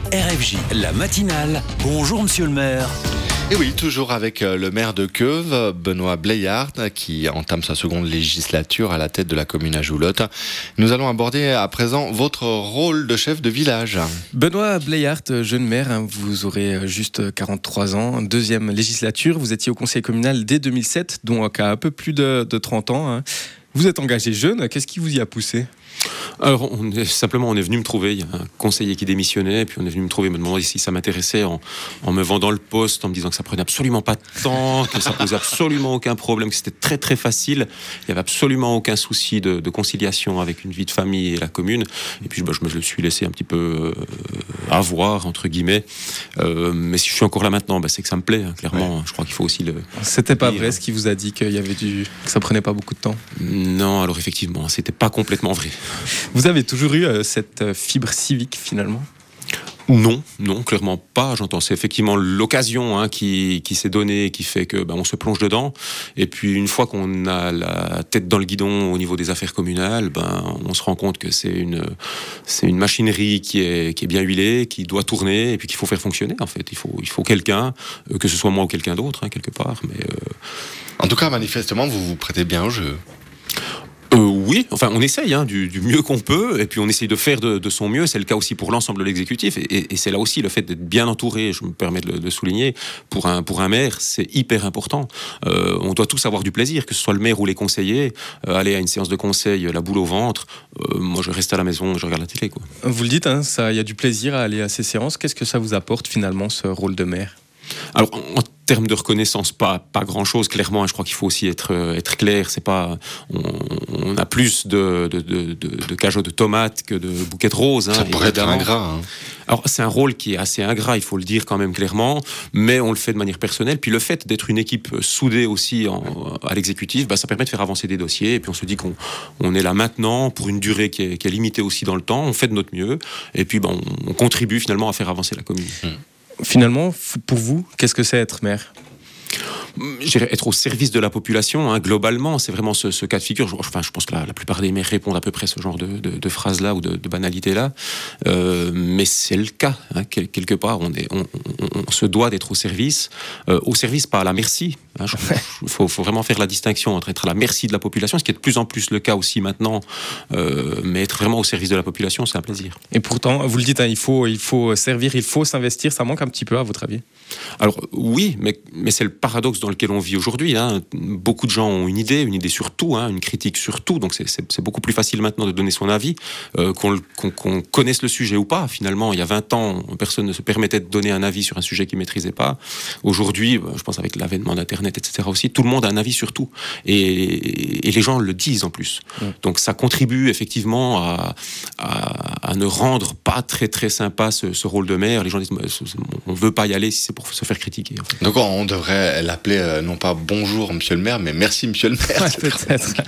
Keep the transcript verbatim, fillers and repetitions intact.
R F J, la matinale. Bonjour monsieur le maire. Et oui, toujours avec le maire de Queuve, Benoît Bléyart, qui entame sa seconde législature à la tête de la commune à Joulotte. Nous allons aborder à présent votre rôle de chef de village. Benoît Bléyart, jeune maire, vous aurez juste quarante-trois ans, deuxième législature. Vous étiez au conseil communal dès deux mille sept, donc à un peu plus de, de trente ans. Vous êtes engagé jeune, qu'est-ce qui vous y a poussé ? Alors, on est, simplement, on est venu me trouver. Il y a un conseiller qui démissionnait, et puis on est venu me trouver, me demander si ça m'intéressait en, en me vendant le poste, en me disant que ça prenait absolument pas de temps, que ça posait absolument aucun problème, que c'était très très facile. Il y avait absolument aucun souci de, de conciliation avec une vie de famille et la commune. Et puis, bah, je me le suis laissé un petit peu euh, avoir, entre guillemets. Euh, mais si je suis encore là maintenant, bah, c'est que ça me plaît, hein, clairement. Ouais. Je crois qu'il faut aussi le... C'était pas vrai ce qui vous a dit qu'il y avait du... que ça prenait pas beaucoup de temps ? Non, alors effectivement, c'était pas complètement vrai. Vous avez toujours eu euh, cette euh, fibre civique finalement ? Non, non, clairement pas. J'entends, c'est effectivement l'occasion hein, qui, qui s'est donnée, qui fait que ben, on se plonge dedans. Et puis une fois qu'on a la tête dans le guidon au niveau des affaires communales, ben on se rend compte que c'est une c'est une machinerie qui est qui est bien huilée, qui doit tourner et puis qu'il faut faire fonctionner. En fait, il faut il faut quelqu'un, que ce soit moi ou quelqu'un d'autre, hein, quelque part. Mais euh... en tout cas, manifestement, vous vous prêtez bien au jeu. Euh, oui, enfin on essaye hein, du, du mieux qu'on peut et puis on essaye de faire de, de son mieux, c'est le cas aussi pour l'ensemble de l'exécutif et, et, et c'est là aussi le fait d'être bien entouré, je me permets de le de souligner, pour un, pour un maire c'est hyper important. Euh, on doit tous avoir du plaisir, que ce soit le maire ou les conseillers, euh, aller à une séance de conseil, la boule au ventre, euh, moi je reste à la maison, je regarde la télé quoi. Vous le dites, hein, ça, y a du plaisir à aller à ces séances, qu'est-ce que ça vous apporte finalement ce rôle de maire ? Alors, en termes de reconnaissance, pas, pas grand-chose, clairement. Je crois qu'il faut aussi être, être clair. C'est pas, on, on a plus de, de, de, de, de cajots de tomates que de bouquets de roses. Hein, ça pourrait évidemment. Être ingrat. Hein. Alors, c'est un rôle qui est assez ingrat, il faut le dire quand même clairement, mais on le fait de manière personnelle. Puis le fait d'être une équipe soudée aussi en, à l'exécutif, bah, ça permet de faire avancer des dossiers. Et puis on se dit qu'on on est là maintenant pour une durée qui est, qui est limitée aussi dans le temps. On fait de notre mieux. Et puis, bah, on, on contribue finalement à faire avancer la commune. Mmh. Finalement, pour vous, qu'est-ce que c'est être maire ? Je dirais être au service de la population, hein, globalement, c'est vraiment ce, ce cas de figure. Je, enfin, je pense que la, la plupart des maires répondent à peu près ce genre de, de, de phrases-là ou de, de banalités-là. Euh, mais c'est le cas, hein, quelque part. On, est, on, on, on se doit d'être au service. Euh, au service, pas à la merci. Il hein, faut, faut vraiment faire la distinction entre être à la merci de la population, ce qui est de plus en plus le cas aussi maintenant. Euh, mais être vraiment au service de la population, c'est un plaisir. Et pourtant, vous le dites, hein, il faut, il faut servir, il faut s'investir. Ça manque un petit peu, à votre avis ? Alors oui, mais, mais c'est le paradoxe dans lequel on vit aujourd'hui. Hein. Beaucoup de gens ont une idée, une idée sur tout, hein, une critique sur tout. Donc c'est, c'est, c'est beaucoup plus facile maintenant de donner son avis, euh, qu'on, qu'on, qu'on connaisse le sujet ou pas. Finalement, il y a vingt ans, personne ne se permettait de donner un avis sur un sujet qu'il ne maîtrisait pas. Aujourd'hui, je pense avec l'avènement d'Internet, et cetera aussi, tout le monde a un avis sur tout. Et, et les gens le disent en plus. Mmh. Donc ça contribue effectivement à, à, à ne rendre pas très très sympa ce, ce rôle de maire. Les gens disent, on ne veut pas y aller si c'est pour se faire critiquer. En fait. Donc on devrait l'appeler euh, non pas bonjour monsieur le maire, mais merci monsieur le maire. Ouais, peut-être.